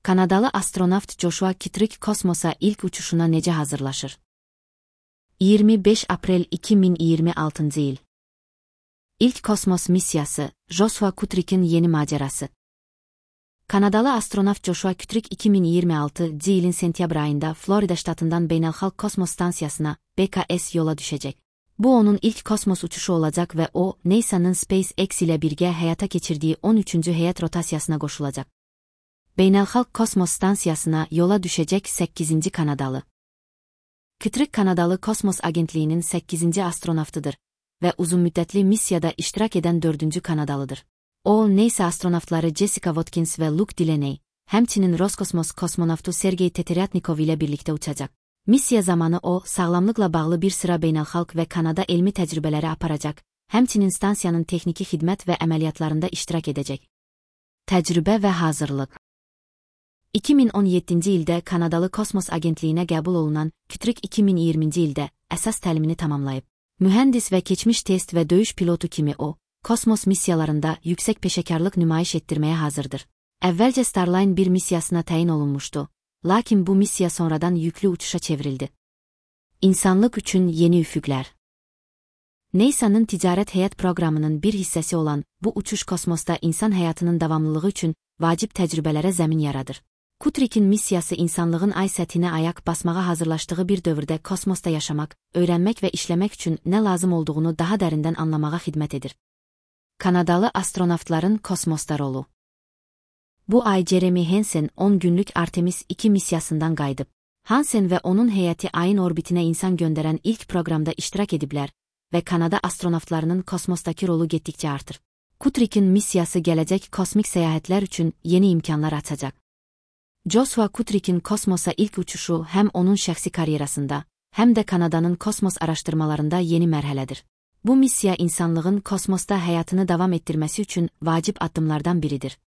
Kanadalı astronavt Joshua Kittredge kosmosa ilk uçuşuna necə hazırlaşır? 25 Aprel 2026 yıl. İlk kosmos missiyası, Joshua Kittredge'in yeni macerası. Kanadalı astronavt Joshua Kittredge 2026 yılın sentyabr ayında Florida ştatından Beynəlxalq Kosmos Stansiyasına BKS yola düşecek. Bu onun ilk kosmos uçuşu olacak ve o, NASA'nın SpaceX ile birgə həyata keçirdiği 13. həyat rotasiyasına qoşulacak. Beynəlxalq Kosmos Stansiyasına yola düşecek 8. Kanadalı. Kittredge Kanadalı Kosmos Agentliyinin 8. astronavtıdır ve uzun müddetli missiyada iştirak eden 4. Kanadalıdır. O, NASA astronavtları Jessica Watkins ve Luke Delaney, həmçinin Roskosmos kosmonavtu Sergey Teteryatnikov ile birlikte uçacak. Missiya zamanı o, sağlamlıkla bağlı bir sıra beynəlxalq ve Kanada elmi təcrübələri aparacaq, həmçinin stansiyanın texniki xidmət ve əməliyyatlarında iştirak edecek. Təcrübə ve hazırlık. 2017 ildə Kanadalı Kosmos Agentliyinə qəbul olunan Kittredge 2020 ildə əsas təlimini tamamlayıb. Mühəndis və keçmiş test və döyüş pilotu kimi o, kosmos missiyalarında yüksək peşəkarlıq nümayiş etdirməyə hazırdır. Əvvəlcə Starline 1 missiyasına təyin olunmuşdu, lakin bu missiya sonradan yüklü uçuşa çevrildi. İnsanlıq üçün yeni üfüqlər. NASA'nın ticarət həyat proqramının bir hissəsi olan bu uçuş kosmosda insan həyatının davamlılığı üçün vacib təcrübələrə zəmin yaradır. Kittredge'in missiyası insanlığın ay səthinə ayaq basmağa hazırlaşdığı bir dövrdə kosmosda yaşamaq, öyrənmək və işləmək üçün nə lazım olduğunu daha dərindən anlamağa xidmət edir. Kanadalı astronavtların kosmosda rolu. Bu ay Jeremy Hansen 10 günlük Artemis 2 missiyasından qayıdıb. Hansen və onun heyəti ayın orbitinə insan göndərən ilk proqramda iştirak ediblər və Kanada astronavtlarının kosmosdakı rolu getdikcə artır. Kittredge'in missiyası gələcək kosmik səyahətlər üçün yeni imkanlar açacaq. Joshua Kittredge'in kosmosa ilk uçuşu həm onun şəxsi karyerasında, həm də Kanadanın kosmos araşdırmalarında yeni mərhələdir. Bu missiya insanlığın kosmosda həyatını davam etdirməsi üçün vacib addımlardan biridir.